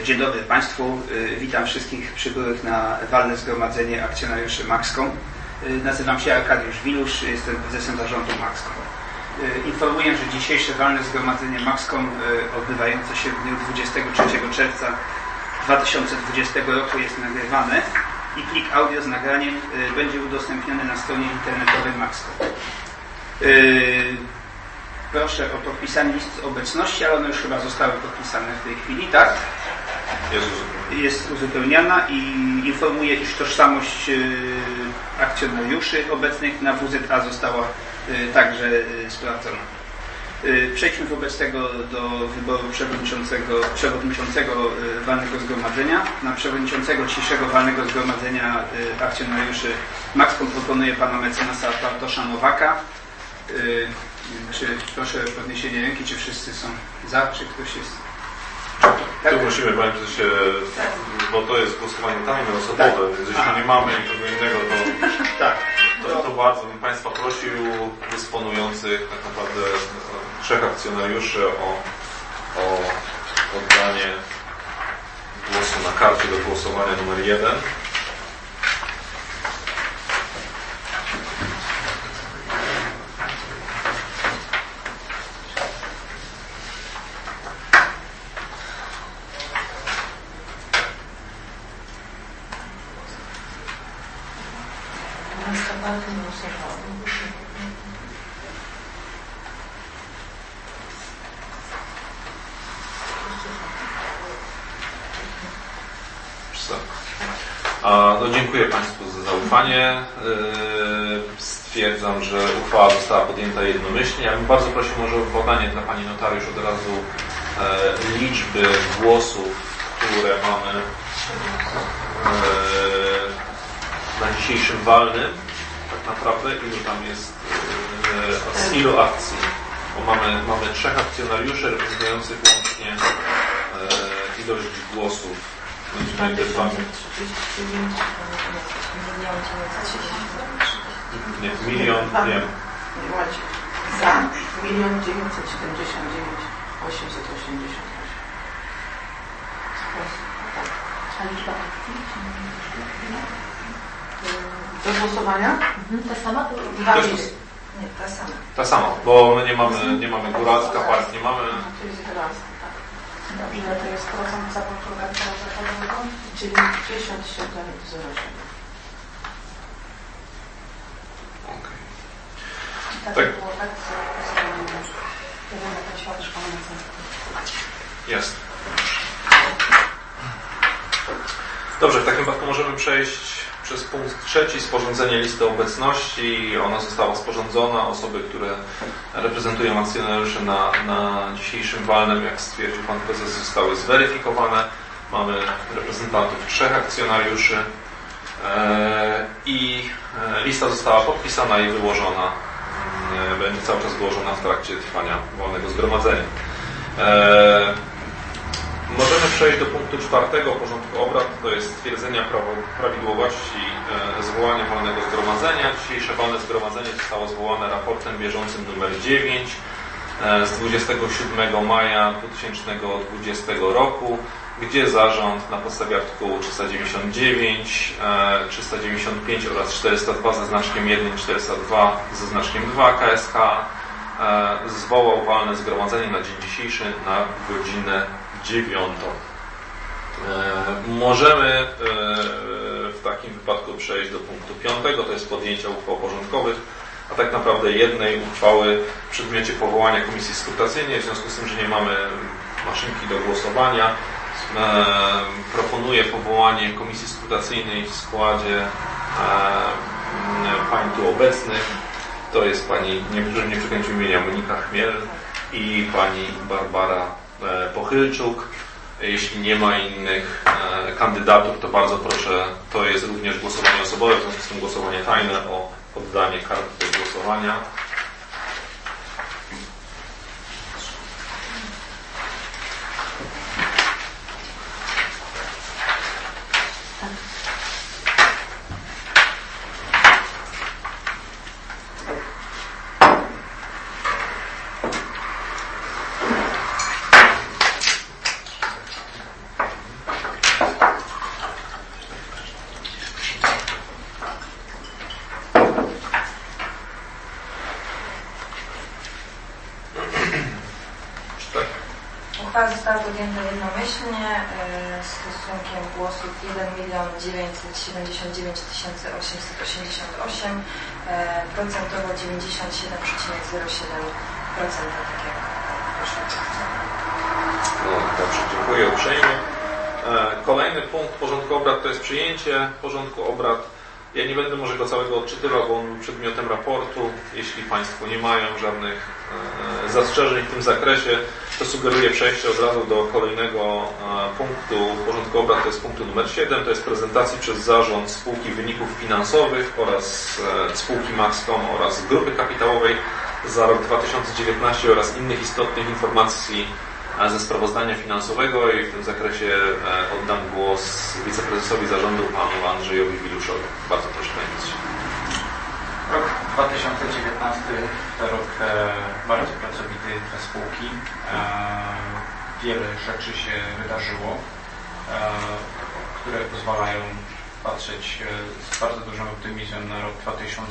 Dzień dobry Państwu. Witam wszystkich przybyłych na walne zgromadzenie akcjonariuszy Maxcom. Nazywam się Arkadiusz Wilusz, jestem prezesem zarządu Maxcom. Informuję, że dzisiejsze walne zgromadzenie Maxcom odbywające się w dniu 23 czerwca 2020 roku jest nagrywane i plik audio z nagraniem będzie udostępniony na stronie internetowej Maxcom. Proszę o podpisanie listy obecności, ale one już chyba zostały podpisane w tej chwili, tak? Jest uzupełniana i informuję, iż tożsamość akcjonariuszy obecnych na WZA została także sprawdzona. Przejdźmy wobec tego do wyboru przewodniczącego walnego zgromadzenia. Na przewodniczącego dzisiejszego walnego zgromadzenia akcjonariuszy Maxcom proponuje pana mecenasa Bartosza Nowaka. Proszę o podniesienie ręki, czy wszyscy są za, czy ktoś jest... Tak? Tu musimy, panie prezesie, bo to jest głosowanie tajne, osobowe, tak. Więc jeśli nie mamy nikogo innego, to bardzo bym Państwa prosił, dysponujących tak naprawdę 3 akcjonariuszy o oddanie głosu na karcie do głosowania numer 1. No, dziękuję Państwu za zaufanie. Stwierdzam, że uchwała została podjęta jednomyślnie. Ja bym bardzo prosił może o podanie dla Pani Notariusz od razu liczby głosów, które mamy na dzisiejszym walnym. Tak naprawdę ilu tam jest, z ilu akcji. Bo mamy 3 akcjonariuszy reprezentujących łącznie ilość głosów. Nie, milion, wiem. Za 1 979 888. A liczba akcji? Do głosowania? Ta sama? Nie, ta sama. Ta sama, bo my nie mamy Góralska, Park nie mamy. To jest Góralska, tak. Ile to jest procent zawołu zachodowego? 97,08. Okay. Tak było tak, Jest. Dobrze, w takim wypadku możemy przejść przez punkt 3, sporządzenie listy obecności. Ona została sporządzona. Osoby, które reprezentują akcjonariuszy na dzisiejszym walnym, jak stwierdził Pan Prezes, zostały zweryfikowane. Mamy reprezentantów 3 akcjonariuszy i lista została podpisana i wyłożona. Będzie cały czas wyłożona w trakcie trwania walnego zgromadzenia. Możemy przejść do punktu 4 porządku obrad, to jest stwierdzenie prawidłowości zwołania walnego zgromadzenia. Dzisiejsze walne zgromadzenie zostało zwołane raportem bieżącym numer 9 z 27 maja 2020 roku, gdzie zarząd na podstawie artykułu 399, 395 oraz 402 ze znaczkiem 1 i 402 ze znaczkiem 2 KSH zwołał walne zgromadzenie na dzień dzisiejszy na godzinę 9. Możemy w takim wypadku przejść do punktu 5, to jest podjęcie uchwał porządkowych, a tak naprawdę jednej uchwały w przedmiocie powołania komisji skrutacyjnej. W związku z tym, że nie mamy maszynki do głosowania, proponuję powołanie komisji skrutacyjnej w składzie pań tu obecnych. To jest pani, żebym nie przekręcił imienia, Monika Chmiel i pani Barbara Pochylczuk. Jeśli nie ma innych kandydatur, to bardzo proszę, to jest również głosowanie osobowe, w związku z tym głosowanie tajne o oddanie kart do głosowania. uchwała została podjęta jednomyślnie stosunkiem głosów 1 979 888, procentowo 97,07%, tak jak poszło. Dobrze, dziękuję uprzejmie. Kolejny punkt porządku obrad to jest przyjęcie porządku obrad. Ja nie będę może go całego odczytywał, bo on był przedmiotem raportu. Jeśli Państwo nie mają żadnych zastrzeżeń w tym zakresie, to sugeruję przejście od razu do kolejnego punktu porządku obrad. To jest punktu numer 7. To jest prezentacji przez zarząd spółki wyników finansowych oraz spółki Maxcom oraz grupy kapitałowej za rok 2019 oraz innych istotnych informacji ze sprawozdania finansowego i w tym zakresie oddam głos wiceprezesowi zarządu panu Andrzejowi Wiluszowi. Bardzo proszę, panie ministrze. Rok 2019 to rok bardzo pracowity dla spółki. Wiele rzeczy się wydarzyło, które pozwalają patrzeć z bardzo dużym optymizmem na rok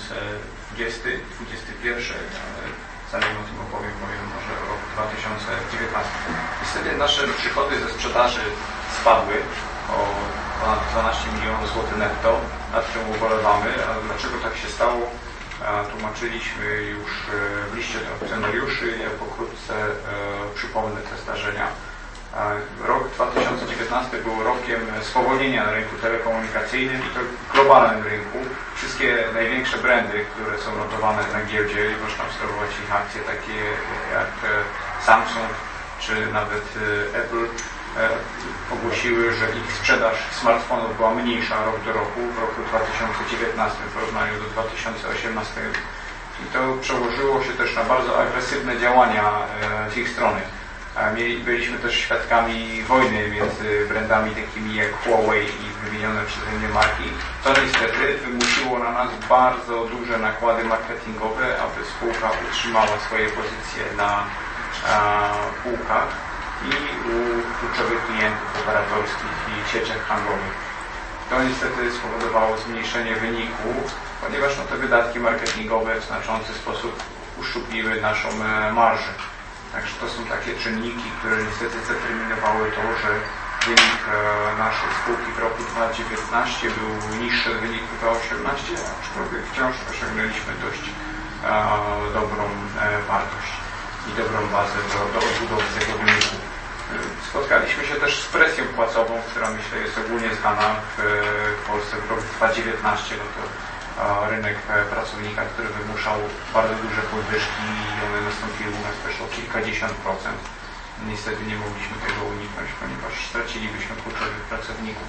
2020-2021. Zanim o tym opowiem, powiem może o rok 2019. Niestety nasze przychody ze sprzedaży spadły o ponad 12 milionów złotych netto, nad czym ubolewamy. A dlaczego tak się stało? Tłumaczyliśmy już w liście do akcjonariuszy. Ja pokrótce przypomnę te zdarzenia. Rok 2019 był rokiem spowolnienia na rynku telekomunikacyjnym i to globalnym rynku. Wszystkie największe brandy, które są notowane na giełdzie i można obserwować ich akcje, takie jak Samsung czy nawet Apple, ogłosiły, że ich sprzedaż smartfonów była mniejsza rok do roku, w roku 2019 w porównaniu do 2018. I to przełożyło się też na bardzo agresywne działania z ich strony. Byliśmy też świadkami wojny między brandami takimi jak Huawei i wymienione przeze mnie marki. To niestety wymusiło na nas bardzo duże nakłady marketingowe, aby spółka utrzymała swoje pozycje na półkach i u kluczowych klientów operatorskich i sieciach handlowych. To niestety spowodowało zmniejszenie wyniku, ponieważ te wydatki marketingowe w znaczący sposób uszczupliły naszą marżę. Także to są takie czynniki, które niestety zdeterminowały to, że wynik naszej spółki w roku 2019 był niższy od wyniku 2018, aczkolwiek wciąż osiągnęliśmy dość dobrą wartość i dobrą bazę do odbudowy tego wyniku. Spotkaliśmy się też z presją płacową, która myślę jest ogólnie znana w Polsce w roku 2019. To rynek pracownika, który wymuszał bardzo duże podwyżki i one nastąpiły u nas też o kilkadziesiąt procent. Niestety nie mogliśmy tego uniknąć, ponieważ stracilibyśmy kluczowych pracowników.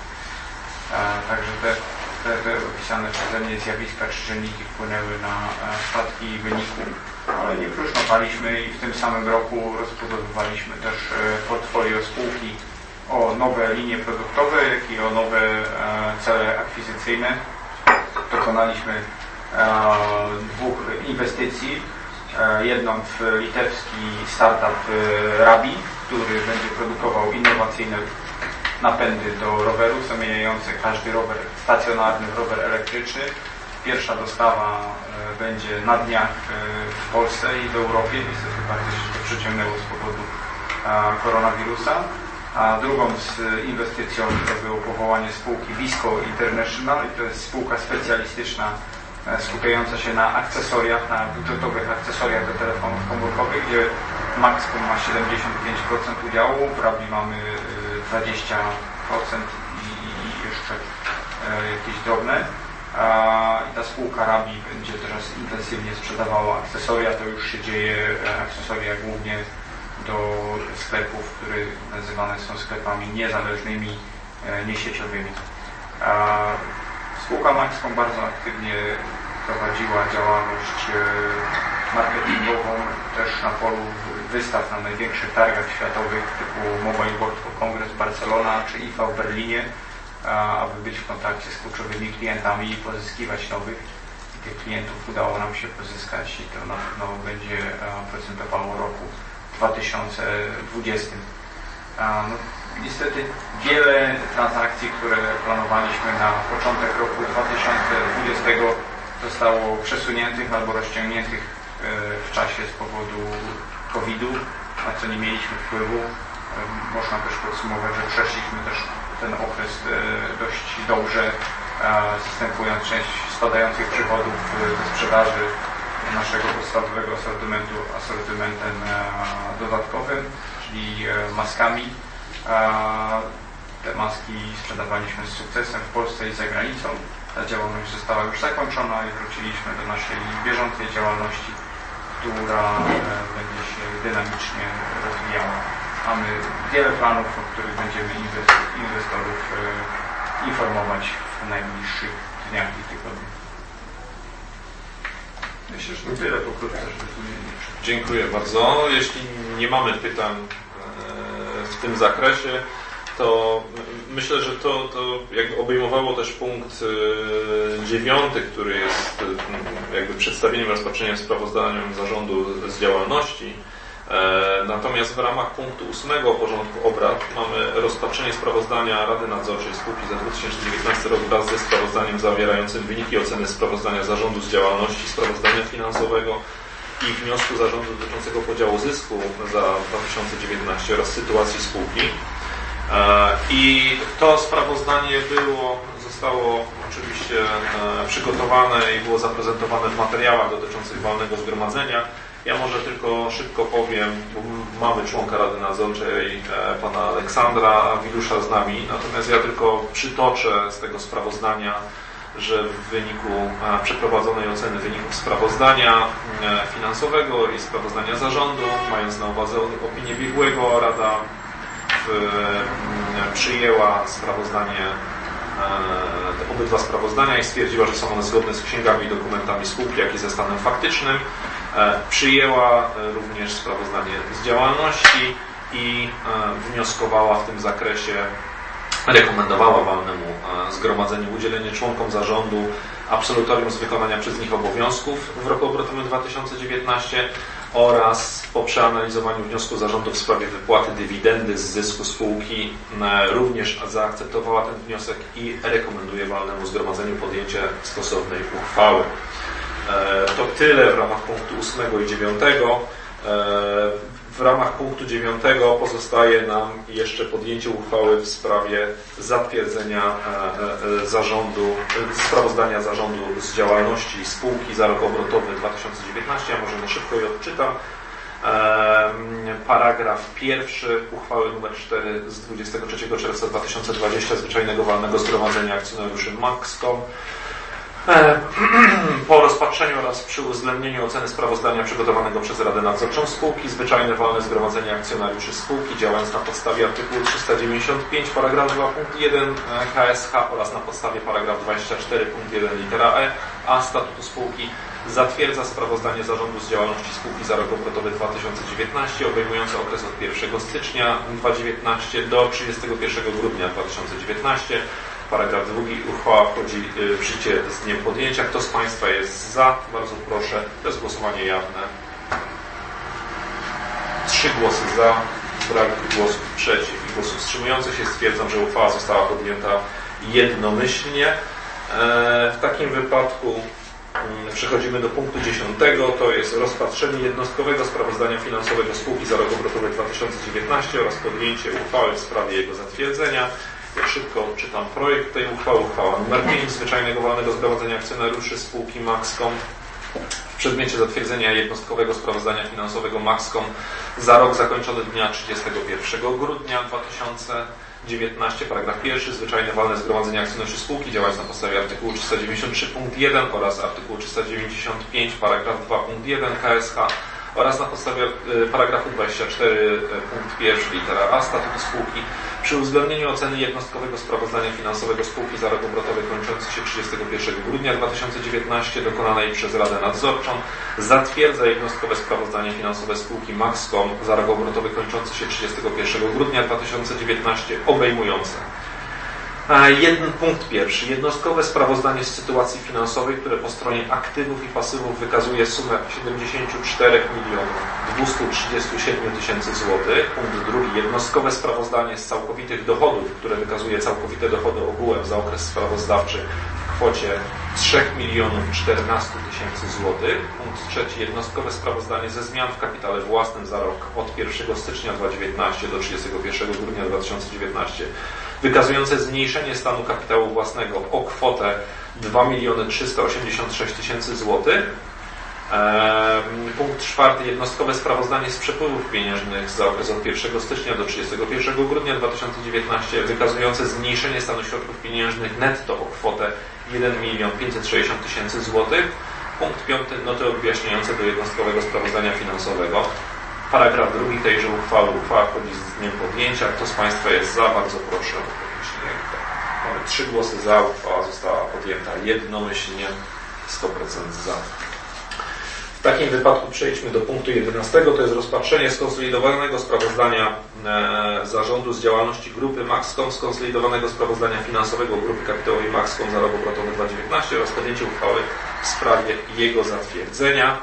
Także te opisane przeze mnie zjawiska czy czynniki wpłynęły na spadki wyniku, ale nie próżnowaliśmy i w tym samym roku rozbudowywaliśmy też portfolio spółki o nowe linie produktowe, jak i o nowe cele akwizycyjne. Dokonaliśmy dwóch inwestycji. Jedną w litewski startup Rabi, który będzie produkował innowacyjne napędy do rowerów zamieniające każdy rower stacjonarny w rower elektryczny. Pierwsza dostawa będzie na dniach w Polsce i w Europie. Niestety bardzo się to przeciągnęło z powodu koronawirusa. A drugą z inwestycją to było powołanie spółki Visco International i to jest spółka specjalistyczna skupiająca się na akcesoriach, na budżetowych akcesoriach do telefonów komórkowych, gdzie Maxcom ma 75% udziału, w Rabi mamy 20% i jeszcze jakieś drobne. I ta spółka Rabi będzie teraz intensywnie sprzedawała akcesoria, to już się dzieje, akcesoria głównie do sklepów, które nazywane są sklepami niezależnymi, niesieciowymi. Spółka Maxcom bardzo aktywnie prowadziła działalność marketingową też na polu wystaw na największych targach światowych typu Mobile World Congress Barcelona czy IFA w Berlinie, aby być w kontakcie z kluczowymi klientami i pozyskiwać nowych. Tych klientów udało nam się pozyskać i to na pewno będzie procentowało roku 2020. Niestety wiele transakcji, które planowaliśmy na początek roku 2020 zostało przesuniętych albo rozciągniętych w czasie z powodu COVID-u, na co nie mieliśmy wpływu. można też podsumować, że przeszliśmy też ten okres dość dobrze, zastępując część spadających przychodów ze sprzedaży naszego podstawowego asortymentem dodatkowym, czyli maskami. Te maski sprzedawaliśmy z sukcesem w Polsce i za granicą. Ta działalność została już zakończona i wróciliśmy do naszej bieżącej działalności, która będzie się dynamicznie rozwijała. Mamy wiele planów, o których będziemy inwestorów informować w najbliższych dniach i tygodniach. Myślę, że to tyle pokrótce. Dziękuję bardzo. Jeśli nie mamy pytań w tym zakresie, to myślę, że to jakby obejmowało też punkt 9, który jest jakby przedstawieniem, rozpatrzeniem sprawozdania zarządu z działalności. Natomiast w ramach punktu 8 porządku obrad mamy rozpatrzenie sprawozdania Rady Nadzorczej Spółki za 2019 rok wraz ze sprawozdaniem zawierającym wyniki oceny sprawozdania zarządu z działalności, sprawozdania finansowego i wniosku zarządu dotyczącego podziału zysku za 2019 oraz sytuacji spółki. I to sprawozdanie zostało oczywiście przygotowane i było zaprezentowane w materiałach dotyczących walnego zgromadzenia. Ja może tylko szybko powiem, bo mamy członka Rady Nadzorczej, pana Aleksandra Wilusza z nami, natomiast ja tylko przytoczę z tego sprawozdania, że w wyniku przeprowadzonej oceny wyników sprawozdania finansowego i sprawozdania zarządu, mając na uwadze opinię biegłego, Rada przyjęła obydwa sprawozdania i stwierdziła, że są one zgodne z księgami i dokumentami spółki, jak i ze stanem faktycznym. Przyjęła również sprawozdanie z działalności i wnioskowała w tym zakresie, rekomendowała walnemu zgromadzeniu udzielenie członkom zarządu absolutorium z wykonania przez nich obowiązków w roku obrotowym 2019 oraz po przeanalizowaniu wniosku zarządu w sprawie wypłaty dywidendy z zysku spółki również zaakceptowała ten wniosek i rekomenduje walnemu zgromadzeniu podjęcie stosownej uchwały. To tyle w ramach punktu 8 i 9. W ramach punktu 9 pozostaje nam jeszcze podjęcie uchwały w sprawie zatwierdzenia sprawozdania zarządu z działalności spółki za rok obrotowy 2019. Ja może na szybko je odczytam. Paragraf 1 uchwały nr 4 z 23 czerwca 2020 Zwyczajnego Walnego Zgromadzenia Akcjonariuszy Maxcom. Po rozpatrzeniu oraz przy uwzględnieniu oceny sprawozdania przygotowanego przez Radę Nadzorczą spółki, zwyczajne walne zgromadzenie akcjonariuszy spółki, działając na podstawie artykułu 395 paragraf 2 punkt 1 KSH oraz na podstawie paragraf 24 punkt 1 litera E a statutu spółki, zatwierdza sprawozdanie zarządu z działalności spółki za rok obrotowy 2019 obejmujące okres od 1 stycznia 2019 do 31 grudnia 2019. Paragraf 2. Uchwała wchodzi w życie z dniem podjęcia. Kto z Państwa jest za? Bardzo proszę. To jest głosowanie jawne. 3 głosy za, brak głosów przeciw i głosów wstrzymujących się. Stwierdzam, że uchwała została podjęta jednomyślnie. W takim wypadku przechodzimy do punktu 10. To jest rozpatrzenie jednostkowego sprawozdania finansowego spółki za rok obrotowy 2019 oraz podjęcie uchwały w sprawie jego zatwierdzenia. Ja szybko czytam projekt tej uchwały. Uchwała nr 5 Zwyczajnego Walnego Zgromadzenia Akcjonariuszy spółki Maxcom w przedmiocie zatwierdzenia jednostkowego sprawozdania finansowego Maxcom za rok zakończony dnia 31 grudnia 2019. Paragraf 1. Zwyczajne walne zgromadzenie akcjonariuszy spółki działając na podstawie artykułu 393 punkt 1 oraz artykułu 395 paragraf 2 punkt 1 KSH oraz na podstawie paragrafu 24 punkt 1 litera A statutu spółki przy uwzględnieniu oceny jednostkowego sprawozdania finansowego spółki za rok obrotowy kończący się 31 grudnia 2019 dokonanej przez Radę Nadzorczą zatwierdza jednostkowe sprawozdanie finansowe spółki Maxcom za rok obrotowy kończący się 31 grudnia 2019 obejmujące punkt 1. Jednostkowe sprawozdanie z sytuacji finansowej, które po stronie aktywów i pasywów wykazuje sumę 74 237 tysięcy złotych. Punkt 2. Jednostkowe sprawozdanie z całkowitych dochodów, które wykazuje całkowite dochody ogółem za okres sprawozdawczy w kwocie 3 014 000 złotych. Punkt trzeci. Jednostkowe sprawozdanie ze zmian w kapitale własnym za rok od 1 stycznia 2019 do 31 grudnia 2019 wykazujące zmniejszenie stanu kapitału własnego o kwotę 2 386 000 złotych. Punkt czwarty. Jednostkowe sprawozdanie z przepływów pieniężnych za okres od 1 stycznia do 31 grudnia 2019 wykazujące zmniejszenie stanu środków pieniężnych netto o kwotę 1 560 000 złotych. Punkt piąty. Noty objaśniające do jednostkowego sprawozdania finansowego. Paragraf drugi tejże uchwały. Uchwała wchodzi z dniem podjęcia. Kto z Państwa jest za? Bardzo proszę o podniesienie ręki. Mamy 3 głosy za. Uchwała została podjęta jednomyślnie. 100% za. W takim wypadku przejdźmy do punktu 11. To jest rozpatrzenie skonsolidowanego sprawozdania zarządu z działalności grupy Maxcom, skonsolidowanego sprawozdania finansowego grupy kapitałowej Maxcom za rok obrotowy 2019 oraz podjęcie uchwały w sprawie jego zatwierdzenia.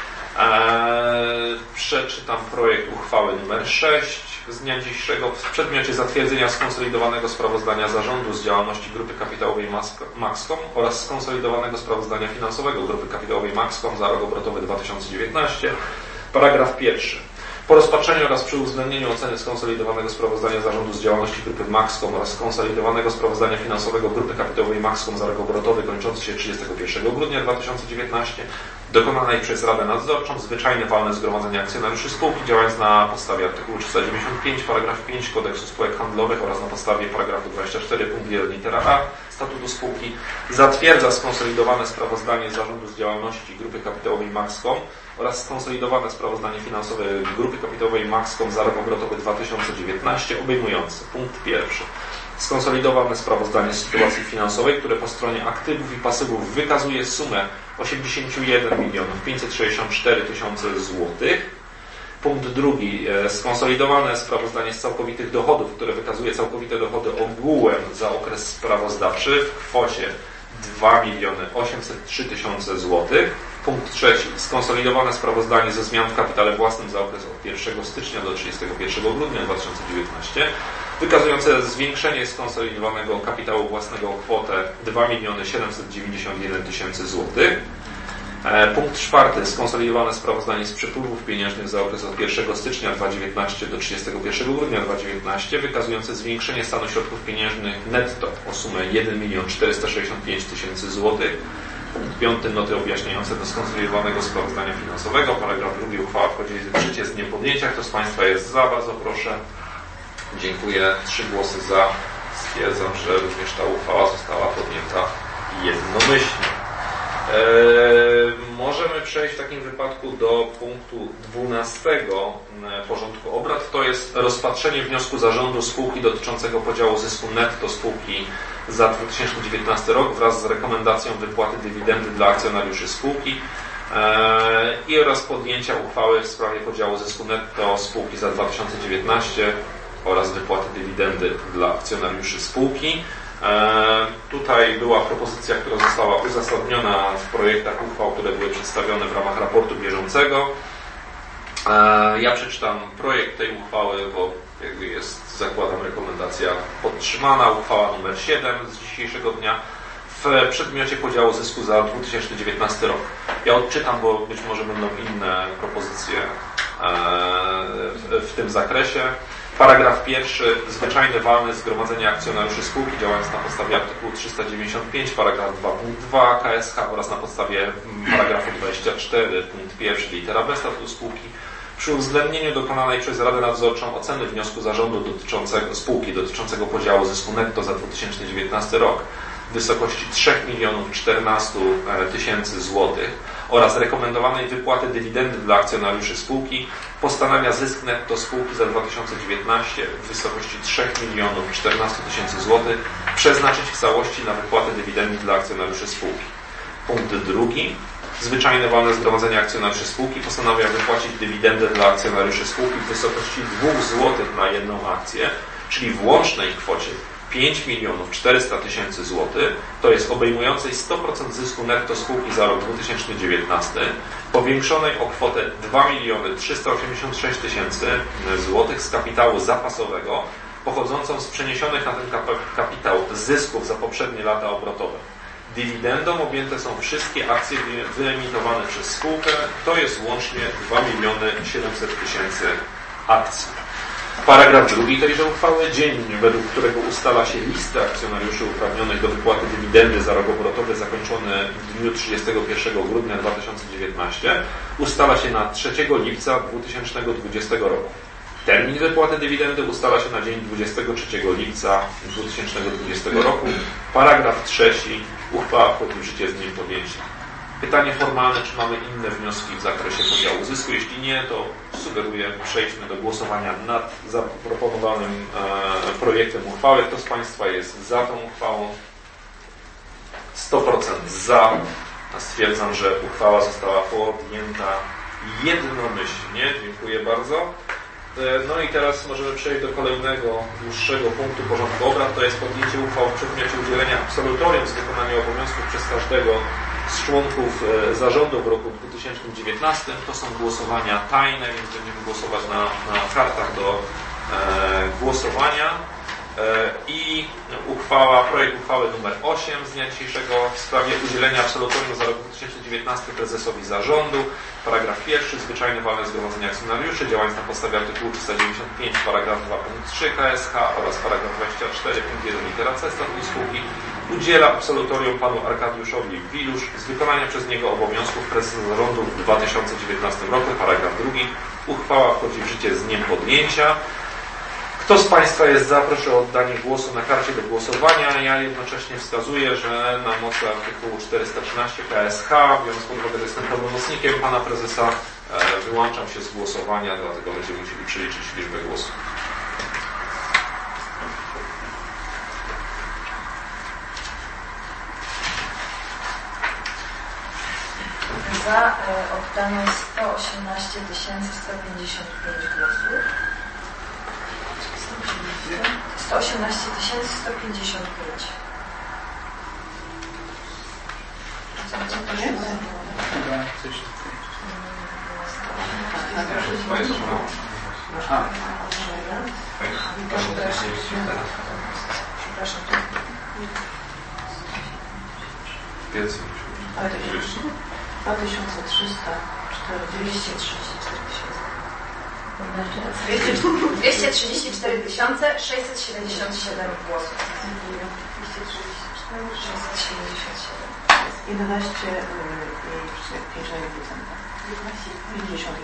Przeczytam projekt uchwały nr 6 z dnia dzisiejszego w przedmiocie zatwierdzenia skonsolidowanego sprawozdania zarządu z działalności grupy kapitałowej Maxcom oraz skonsolidowanego sprawozdania finansowego grupy kapitałowej Maxcom za rok obrotowy 2019. Paragraf pierwszy. Po rozpatrzeniu oraz przy uwzględnieniu oceny skonsolidowanego sprawozdania zarządu z działalności grupy Maxcom oraz skonsolidowanego sprawozdania finansowego grupy kapitałowej Maxcom za rok obrotowy kończący się 31 grudnia 2019 dokonanej przez Radę Nadzorczą zwyczajne walne zgromadzenie akcjonariuszy spółki działając na podstawie artykułu 395 paragraf 5 Kodeksu Spółek Handlowych oraz na podstawie paragrafu 24 punkt 1 litera A Statutu Spółki zatwierdza skonsolidowane sprawozdanie zarządu z działalności grupy kapitałowej Maxcom oraz skonsolidowane sprawozdanie finansowe grupy kapitałowej Maxcom za rok obrotowy 2019 obejmujące punkt pierwszy. Skonsolidowane sprawozdanie z sytuacji finansowej, które po stronie aktywów i pasywów wykazuje sumę 81 564 000 złotych. Punkt drugi. Skonsolidowane sprawozdanie z całkowitych dochodów, które wykazuje całkowite dochody ogółem za okres sprawozdawczy w kwocie 2 803 000 złotych. Punkt trzeci. Skonsolidowane sprawozdanie ze zmian w kapitale własnym za okres od 1 stycznia do 31 grudnia 2019 wykazujące zwiększenie skonsolidowanego kapitału własnego o kwotę 2 791 000 złotych. Punkt czwarty. Skonsolidowane sprawozdanie z przepływów pieniężnych za okres od 1 stycznia 2019 do 31 grudnia 2019 wykazujące zwiększenie stanu środków pieniężnych netto o sumę 1 465 000 złotych. Punkt piąty. Noty objaśniające do skonsolidowanego sprawozdania finansowego. Paragraf drugi. Uchwała wchodzi w życie z dniem podjęcia. Kto z Państwa jest za? Bardzo proszę. Dziękuję. 3 głosy za. Stwierdzam, że również ta uchwała została podjęta jednomyślnie. Możemy przejść w takim wypadku do punktu 12 porządku obrad. To jest rozpatrzenie wniosku zarządu spółki dotyczącego podziału zysku netto spółki za 2019 rok wraz z rekomendacją wypłaty dywidendy dla akcjonariuszy spółki i oraz podjęcia uchwały w sprawie podziału zysku netto spółki za 2019 oraz wypłaty dywidendy dla akcjonariuszy spółki. Tutaj była propozycja, która została uzasadniona w projektach uchwał, które były przedstawione w ramach raportu bieżącego. Ja przeczytam projekt tej uchwały, bo jakby jest, zakładam, rekomendacja podtrzymana. Uchwała nr 7 z dzisiejszego dnia w przedmiocie podziału zysku za 2019 rok. Ja odczytam, bo być może będą inne propozycje w tym zakresie. Paragraf pierwszy. Zwyczajne walne zgromadzenie akcjonariuszy spółki działając na podstawie artykułu 395 paragraf 2 punkt 2 KSH oraz na podstawie paragrafu 24 punkt 1 litera B Statutu Spółki przy uwzględnieniu dokonanej przez Radę Nadzorczą oceny wniosku zarządu dotyczącego spółki dotyczącego podziału zysku netto za 2019 rok w wysokości 3 014 000 złotych oraz rekomendowanej wypłaty dywidendy dla akcjonariuszy spółki postanawia zysk netto spółki za 2019 w wysokości 3 014 000 złotych przeznaczyć w całości na wypłatę dywidendy dla akcjonariuszy spółki. Punkt drugi. Zwyczajne walne zgromadzenie akcjonariuszy spółki postanawia wypłacić dywidendę dla akcjonariuszy spółki w wysokości 2 zł na jedną akcję, czyli w łącznej kwocie 5 400 000 złotych, to jest obejmującej 100% zysku netto spółki za rok 2019, powiększonej o kwotę 2 386 000 złotych z kapitału zapasowego, pochodzącą z przeniesionych na ten kapitał zysków za poprzednie lata obrotowe. Dywidendą objęte są wszystkie akcje wyemitowane przez spółkę, to jest łącznie 2 700 000 akcji. Paragraf 2 tejże uchwały, dzień, według którego ustala się listę akcjonariuszy uprawnionych do wypłaty dywidendy za rok obrotowy zakończony w dniu 31 grudnia 2019, ustala się na 3 lipca 2020 roku. Termin wypłaty dywidendy ustala się na dzień 23 lipca 2020 roku. Paragraf 3. Uchwała wchodzi w życie z dniem podjęcia. Pytanie formalne, czy mamy inne wnioski w zakresie podziału zysku? Jeśli nie, to sugeruję, przejdźmy do głosowania nad zaproponowanym projektem uchwały. Kto z Państwa jest za tą uchwałą? 100% za. Stwierdzam, że uchwała została podjęta jednomyślnie. Dziękuję bardzo. No i teraz możemy przejść do kolejnego, dłuższego punktu porządku obrad. To jest podjęcie uchwał w przedmiocie udzielenia absolutorium z wykonania obowiązków przez każdego z członków zarządu w roku 2019. To są głosowania tajne, więc będziemy głosować na kartach do głosowania. I projekt uchwały numer 8 z dnia dzisiejszego w sprawie udzielenia absolutorium za rok 2019 prezesowi zarządu. Paragraf 1. Zwyczajne walne zgromadzenie akcjonariuszy działając na podstawie artykułu 395 paragraf 2 punkt 3 KSH oraz paragraf 24 punkt 1 litera C statutu spółki udziela absolutorium panu Arkadiuszowi Wilusz z wykonania przez niego obowiązków prezesa zarządu w 2019 roku. Paragraf 2. Uchwała wchodzi w życie z dniem podjęcia. Kto z Państwa jest za? Proszę o oddanie głosu na karcie do głosowania. Ja jednocześnie wskazuję, że na mocy artykułu 413 KSH, biorąc pod uwagę, że jestem pełnomocnikiem pana prezesa, wyłączam się z głosowania, dlatego będziemy musieli przeliczyć liczbę głosów. Za oddano 118 155 głosów. 118 155. Co to jest? Przepraszam. 234 677 głosów. 11,5%. 51.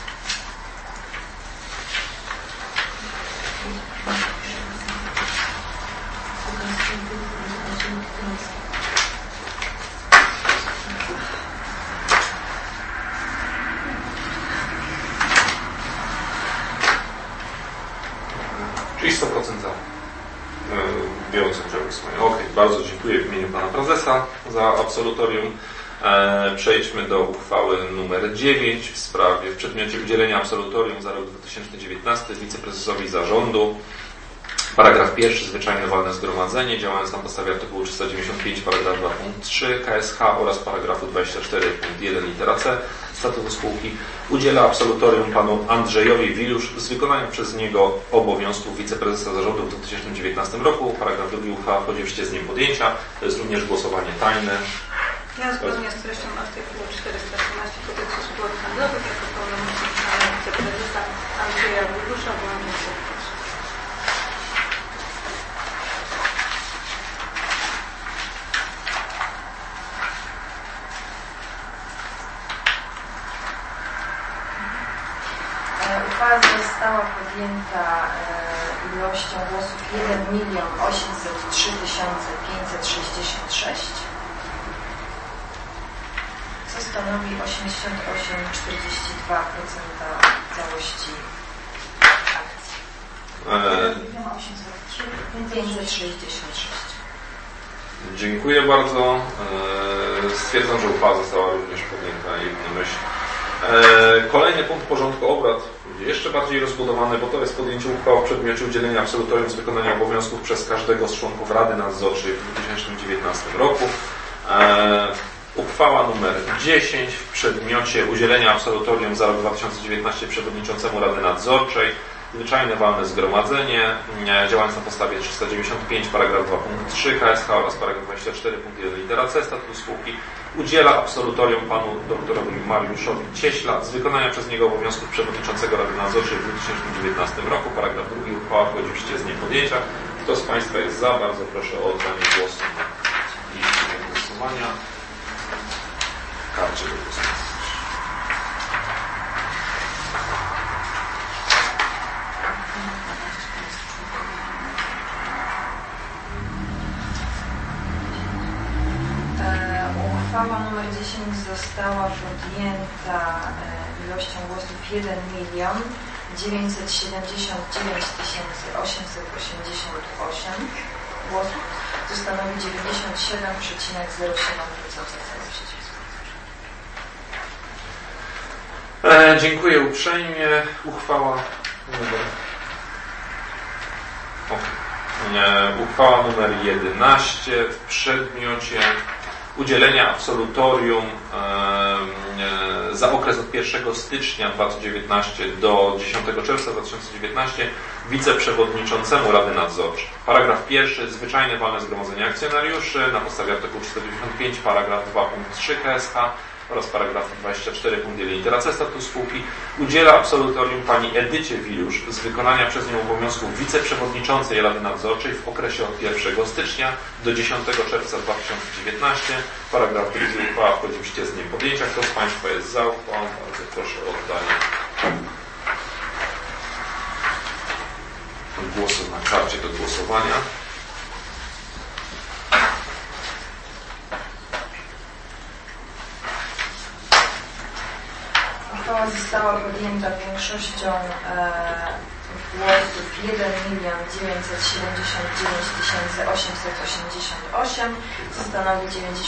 Czyli 100% za. Biorąc udział w głosowania. Okej, bardzo dziękuję w imieniu pana prezesa za absolutorium. Przejdźmy do uchwały numer 9 w przedmiocie udzielenia absolutorium za rok 2019 wiceprezesowi zarządu. Paragraf 1. Zwyczajne walne zgromadzenie działając na podstawie artykułu 395 paragraf 2 punkt 3 KSH oraz paragrafu 24 punkt 1 litera C statutu spółki udziela absolutorium panu Andrzejowi Wilusz z wykonaniem przez niego obowiązków wiceprezesa zarządu w 2019 roku. Paragraf 2. Uchwała wchodzi w życie z dniem podjęcia. To jest również głosowanie tajne. Ja zgodnie z treścią artykułu 413 Kodeksu spółek handlowych jako pełnomocnik wiceprezesa Andrzeja Wilusza wyłaniam się. Uchwała została podjęta ilością głosów 1 803 566, co stanowi 88,42% całości akcji. 566. Dziękuję bardzo. Stwierdzam, że uchwała została również podjęta jednomyślnie. Kolejny punkt porządku obrad będzie jeszcze bardziej rozbudowany, bo to jest podjęcie uchwały w przedmiocie udzielenia absolutorium z wykonania obowiązków przez każdego z członków Rady Nadzorczej w 2019 roku. Uchwała numer 10 w przedmiocie udzielenia absolutorium za rok 2019 przewodniczącemu Rady Nadzorczej. zwyczajne walne zgromadzenie, działając na podstawie 395 paragraf 2 punkt 3 KSH oraz paragraf 24 punkt 1 litera C statutu spółki, udziela absolutorium panu doktorowi Mariuszowi Cieśla z wykonania przez niego obowiązków przewodniczącego Rady Nadzorczej w 2019 roku. Paragraf 2. Uchwała wchodzi w życie z dniem podjęcia. Kto z Państwa jest za? Bardzo proszę o oddanie głosu na liście do głosowania. Karcie do głosowania. Uchwała nr 10 została podjęta ilością głosów 1 979 888 głosów, co stanowi 97,07%. Dziękuję uprzejmie. Uchwała numer 11 w przedmiocie udzielenia absolutorium za okres od 1 stycznia 2019 do 10 czerwca 2019 wiceprzewodniczącemu Rady Nadzorczej. Paragraf 1. Zwyczajne walne zgromadzenie akcjonariuszy na podstawie artykułu 495 paragraf 2 punkt 3 KSH oraz paragraf 24 punkt 1 litera C statutu spółki udziela absolutorium pani Edycie Wilusz z wykonania przez nią obowiązków wiceprzewodniczącej Rady Nadzorczej w okresie od 1 stycznia do 10 czerwca 2019. Paragraf 2. Uchwała wchodzi w życie z dniem podjęcia. Kto z Państwa jest za uchwałą? Bardzo proszę o oddanie głosu na karcie do głosowania. Uchwała została podjęta większością głosów 1 979 888, co stanowi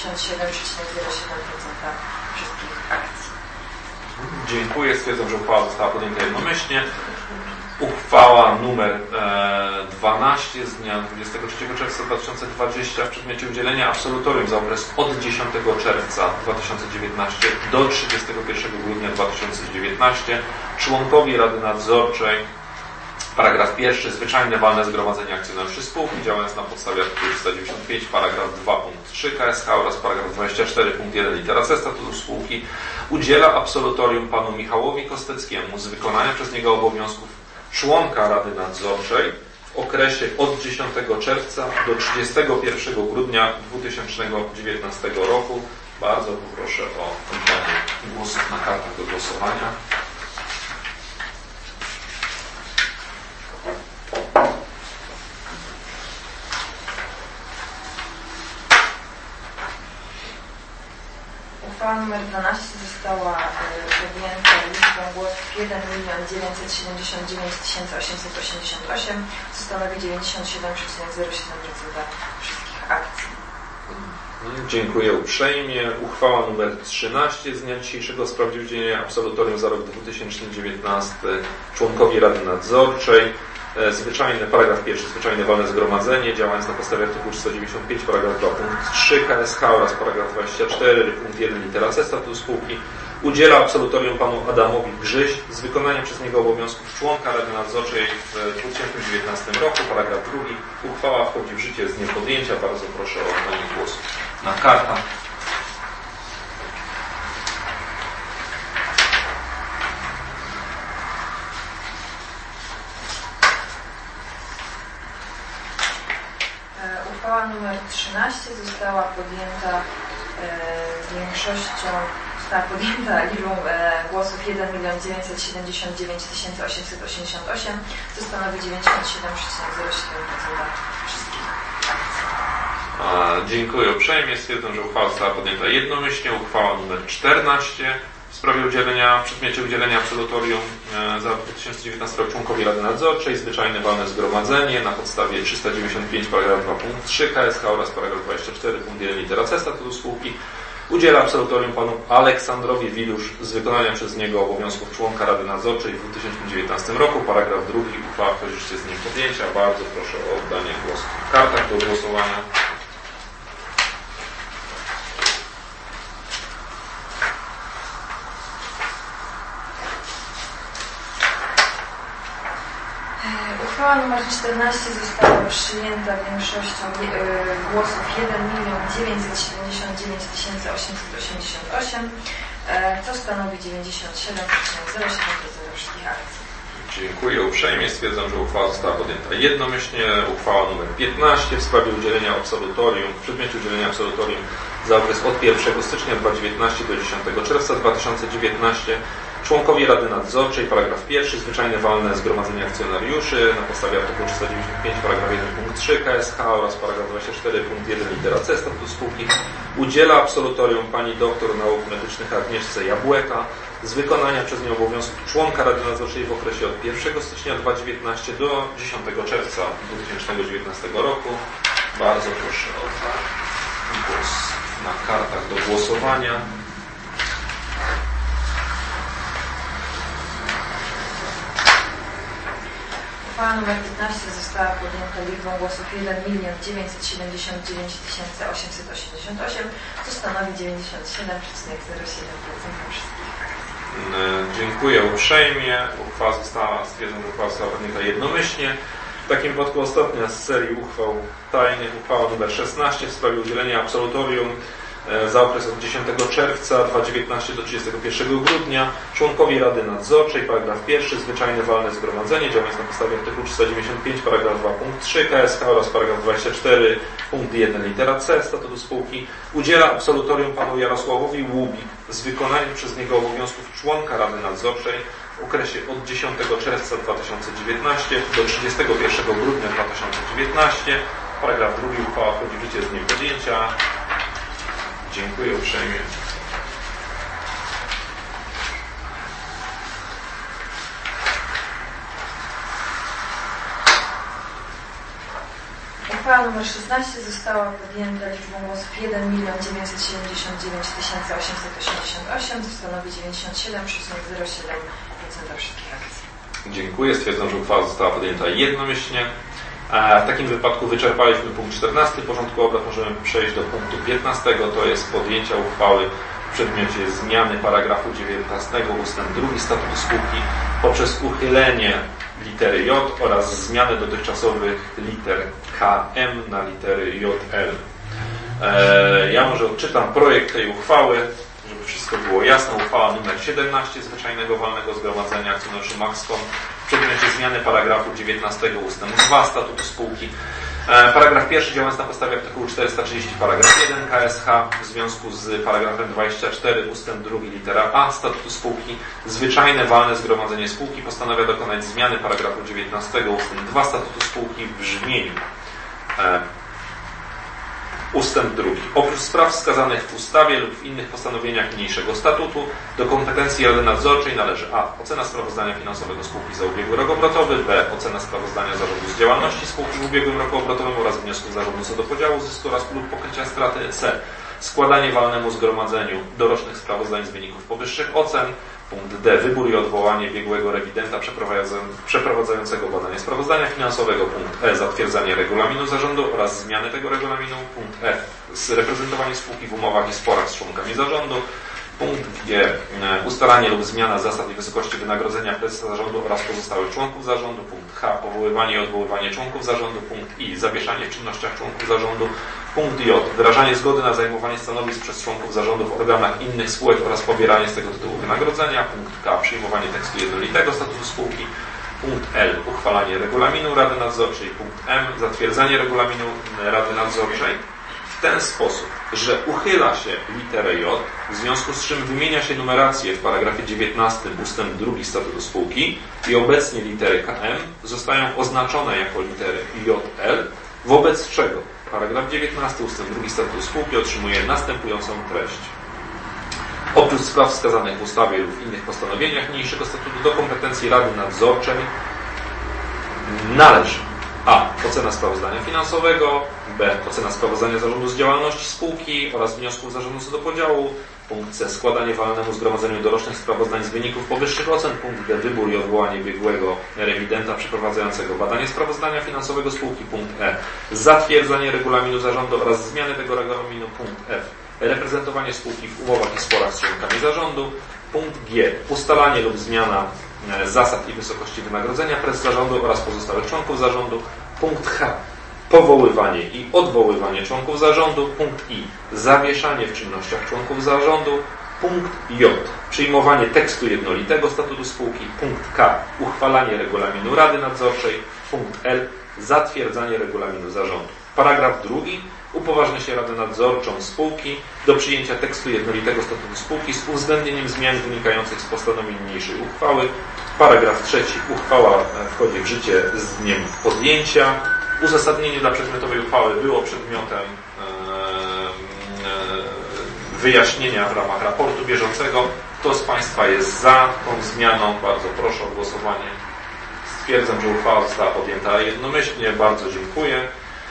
97,07% wszystkich akcji. Dziękuję. Stwierdzam, że uchwała została podjęta jednomyślnie. Uchwała numer 12 z dnia 23 czerwca 2020 w przedmiocie udzielenia absolutorium za okres od 10 czerwca 2019 do 31 grudnia 2019 członkowi Rady Nadzorczej. Paragraf 1. Zwyczajne walne zgromadzenie akcjonariuszy spółki działając na podstawie artykułu 395 paragraf 2 punkt 3 KSH oraz paragraf 24 punkt 1 litera C statutu spółki udziela absolutorium panu Michałowi Kosteckiemu z wykonania przez niego obowiązków członka Rady Nadzorczej w okresie od 10 czerwca do 31 grudnia 2019 roku. Bardzo poproszę o oddanie głosów na kartach do głosowania. Uchwała nr 12 została podjęta liczbą głosów 1 979 888, co stanowi 97,07% wszystkich akcji. Dziękuję uprzejmie. Uchwała nr 13 z dnia dzisiejszego w sprawie udzielenia absolutorium za rok 2019 członkowi Rady Nadzorczej. Paragraf 1. Zwyczajne walne zgromadzenie działając na podstawie artykułu 195 paragraf 2 punkt 3 KSH oraz paragraf 24 punkt 1 litera C statutu spółki udziela absolutorium panu Adamowi Grzyś z wykonania przez niego obowiązków członka Rady Nadzorczej w 2019 roku. Paragraf 2. Uchwała wchodzi w życie z dniem podjęcia. Bardzo proszę o oddanie głosu na kartach. Uchwała nr 13 została podjęta liczbą głosów 1 979 888, co stanowi 97,07% wszystkich akcji. Dziękuję uprzejmie. Stwierdzam, że uchwała została podjęta jednomyślnie. Uchwała nr 14 w sprawie w przedmiocie udzielenia absolutorium za 2019 rok członkowi Rady Nadzorczej, zwyczajne walne zgromadzenie na podstawie 395 paragraf 2 punkt 3 KSH oraz paragraf 24 punkt 1 litera C statutu spółki udziela absolutorium panu Aleksandrowi Wilusz z wykonania przez niego obowiązków członka Rady Nadzorczej w 2019 roku. Paragraf 2. Uchwała wchodzi w życie z dniem podjęcia. Bardzo proszę o oddanie głosu w kartach do głosowania. Uchwała nr 14 została przyjęta większością głosów 1 979 888, co stanowi 97,07% wszystkich akcji. Dziękuję uprzejmie. Stwierdzam, że uchwała została podjęta jednomyślnie. Uchwała nr 15 w sprawie udzielenia absolutorium, w przedmiocie udzielenia absolutorium za okres od 1 stycznia 2019 do 10 czerwca 2019 członkowi Rady Nadzorczej, paragraf 1, zwyczajne walne zgromadzenie akcjonariuszy na podstawie artykułu 395, paragraf 1 punkt 3 KSH oraz paragraf 24 punkt 1 litera C statutu spółki udziela absolutorium pani doktor nauk medycznych Agnieszce Jabłeka z wykonania przez nią obowiązków członka Rady Nadzorczej w okresie od 1 stycznia 2019 do 10 czerwca 2019 roku. Bardzo proszę o głos na kartach do głosowania. Uchwała nr 15 została podjęta liczbą głosów 1 979 888, co stanowi 97,07% wszystkich. Dziękuję uprzejmie. Stwierdzam, że uchwała została podjęta jednomyślnie. W takim wypadku ostatnia z serii uchwał tajnych, uchwała nr 16 w sprawie udzielenia absolutorium za okres od 10 czerwca 2019 do 31 grudnia członkowi Rady Nadzorczej, paragraf 1, zwyczajne walne zgromadzenie, działając na podstawie artykułu 395, paragraf 2 punkt 3 KSH oraz paragraf 24 punkt 1 litera C statutu spółki udziela absolutorium panu Jarosławowi Łubik z wykonaniem przez niego obowiązków członka Rady Nadzorczej w okresie od 10 czerwca 2019 do 31 grudnia 2019. Paragraf 2 uchwała wchodzi w życie z dniem podjęcia. Dziękuję uprzejmie. Uchwała nr 16 została podjęta liczbą głosów 1 979 888, co stanowi 97,07% wszystkich akcji. Dziękuję. Stwierdzam, że uchwała została podjęta jednomyślnie. W takim wypadku wyczerpaliśmy punkt 14 porządku obrad. Możemy przejść do punktu 15. To jest podjęcia uchwały w przedmiocie zmiany paragrafu 19 ustęp 2 statutu spółki poprzez uchylenie litery J oraz zmianę dotychczasowych liter KM na litery JL. Ja może odczytam projekt tej uchwały, żeby wszystko było jasne. Uchwała nr 17 zwyczajnego walnego zgromadzenia akcjonariuszy Maxcom w przedmiocie zmiany paragrafu 19 ustęp 2 statutu spółki. Paragraf 1 działając na podstawie artykułu 430 paragraf 1 KSH w związku z paragrafem 24 ustęp 2 litera A statutu spółki zwyczajne walne zgromadzenie spółki postanawia dokonać zmiany paragrafu 19 ustęp 2 statutu spółki w brzmieniu. Ustęp 2. Oprócz spraw wskazanych w ustawie lub w innych postanowieniach niniejszego statutu, do kompetencji Rady Nadzorczej należy a. Ocena sprawozdania finansowego spółki za ubiegły rok obrotowy, b. Ocena sprawozdania zarządu z działalności spółki w ubiegłym roku obrotowym oraz wniosków zarządu co do podziału zysku oraz lub pokrycia straty, c. Składanie walnemu zgromadzeniu dorocznych sprawozdań z wyników powyższych ocen. Punkt D. Wybór i odwołanie biegłego rewidenta przeprowadzającego badanie sprawozdania finansowego. Punkt E. Zatwierdzanie regulaminu zarządu oraz zmiany tego regulaminu. Punkt F. Reprezentowanie spółki w umowach i sporach z członkami zarządu. Punkt G. Ustalanie lub zmiana zasad i wysokości wynagrodzenia prezesa zarządu oraz pozostałych członków zarządu. Punkt H. Powoływanie i odwoływanie członków zarządu. Punkt I. Zawieszanie w czynnościach członków zarządu. Punkt J. Wyrażanie zgody na zajmowanie stanowisk przez członków zarządu w organach innych spółek oraz pobieranie z tego tytułu wynagrodzenia. Punkt K. Przyjmowanie tekstu jednolitego statutu spółki. Punkt L. Uchwalanie regulaminu Rady Nadzorczej. Punkt M. Zatwierdzanie regulaminu Rady Nadzorczej w ten sposób, że uchyla się literę J, w związku z czym wymienia się numerację w paragrafie 19 ustęp 2 statutu spółki i obecnie litery KM zostają oznaczone jako litery JL, wobec czego paragraf 19 ustęp 2 statutu spółki otrzymuje następującą treść. Oprócz spraw wskazanych w ustawie lub w innych postanowieniach niniejszego statutu do kompetencji Rady Nadzorczej należy a. Ocena sprawozdania finansowego, b. Ocena sprawozdania zarządu z działalności spółki oraz wniosków zarządu co do podziału. Punkt C. Składanie walnemu zgromadzeniu dorocznych sprawozdań z wyników powyższych ocen. Punkt D. Wybór i odwołanie biegłego rewidenta przeprowadzającego badanie sprawozdania finansowego spółki. Punkt E. Zatwierdzanie regulaminu zarządu oraz zmiany tego regulaminu. Punkt F. Reprezentowanie spółki w umowach i sporach z członkami zarządu. Punkt G. Ustalanie lub zmiana zasad i wysokości wynagrodzenia prezesa zarządu oraz pozostałych członków zarządu. Punkt H. Powoływanie i odwoływanie członków zarządu. Punkt I. Zawieszanie w czynnościach członków zarządu. Punkt J. Przyjmowanie tekstu jednolitego statutu spółki. Punkt K. Uchwalanie regulaminu Rady Nadzorczej. Punkt L. Zatwierdzanie regulaminu zarządu. Paragraf 2. Upoważnia się Radę Nadzorczą spółki do przyjęcia tekstu jednolitego statutu spółki z uwzględnieniem zmian wynikających z postanowień niniejszej uchwały. Paragraf 3. Uchwała wchodzi w życie z dniem podjęcia. Uzasadnienie dla przedmiotowej uchwały było przedmiotem wyjaśnienia w ramach raportu bieżącego. Kto z Państwa jest za tą zmianą? Bardzo proszę o głosowanie. Stwierdzam, że uchwała została podjęta jednomyślnie. Bardzo dziękuję.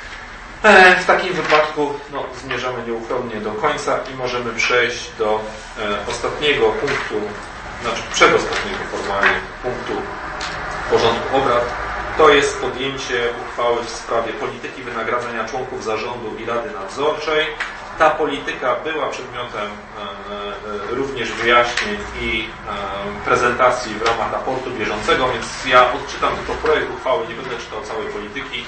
W takim wypadku zmierzamy nieuchronnie do końca i możemy przejść do ostatniego punktu, znaczy przedostatniego formalnie punktu porządku obrad. To jest podjęcie uchwały w sprawie polityki wynagradzania członków zarządu i Rady Nadzorczej. Ta polityka była przedmiotem również wyjaśnień i prezentacji w ramach raportu bieżącego, więc ja odczytam tylko projekt uchwały, nie będę czytał całej polityki,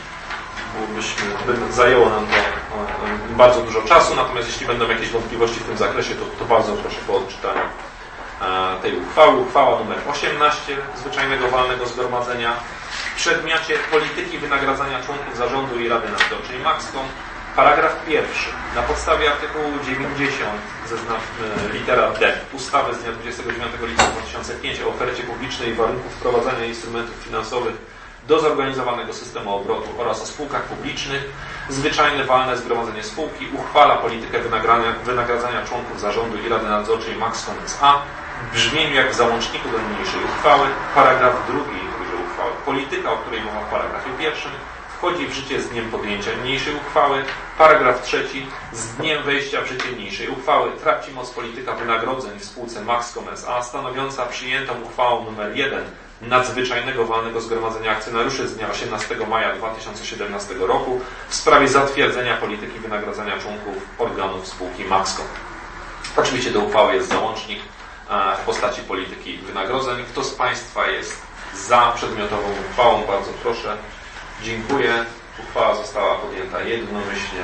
by zajęło nam to bardzo dużo czasu, natomiast jeśli będą jakieś wątpliwości w tym zakresie, to bardzo proszę po odczytaniu tej uchwały. Uchwała nr 18 Zwyczajnego Walnego Zgromadzenia w przedmiocie polityki wynagradzania członków zarządu i Rady Nadzorczej Maxcom. Paragraf 1. Na podstawie artykułu 90 litera D ustawy z dnia 29 lipca 2005 o ofercie publicznej i warunków wprowadzania instrumentów finansowych do zorganizowanego systemu obrotu oraz o spółkach publicznych, Zwyczajne Walne Zgromadzenie Spółki uchwala politykę wynagradzania członków zarządu i Rady Nadzorczej Maxcom S.A. w brzmieniu jak w załączniku do niniejszej uchwały. Paragraf 2 tychże uchwały. Polityka, o której mowa w paragrafie 1, wchodzi w życie z dniem podjęcia niniejszej uchwały. Paragraf 3. Z dniem wejścia w życie niniejszej uchwały traci moc polityka wynagrodzeń w spółce Maxcom S.A. stanowiąca przyjętą uchwałą nr 1 Nadzwyczajnego Walnego Zgromadzenia Akcjonariuszy z dnia 18 maja 2017 roku w sprawie zatwierdzenia polityki wynagradzania członków organów spółki Maxcom. Oczywiście do uchwały jest załącznik w postaci polityki wynagrodzeń. Kto z Państwa jest za przedmiotową uchwałą? Bardzo proszę. Dziękuję. Uchwała została podjęta jednomyślnie.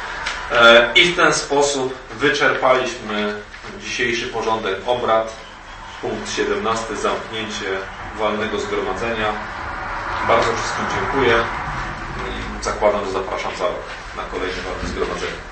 I w ten sposób wyczerpaliśmy dzisiejszy porządek obrad. Punkt 17. Zamknięcie walnego zgromadzenia. Bardzo wszystkim dziękuję. Zakładam, że zapraszam za rok na kolejne walne zgromadzenie.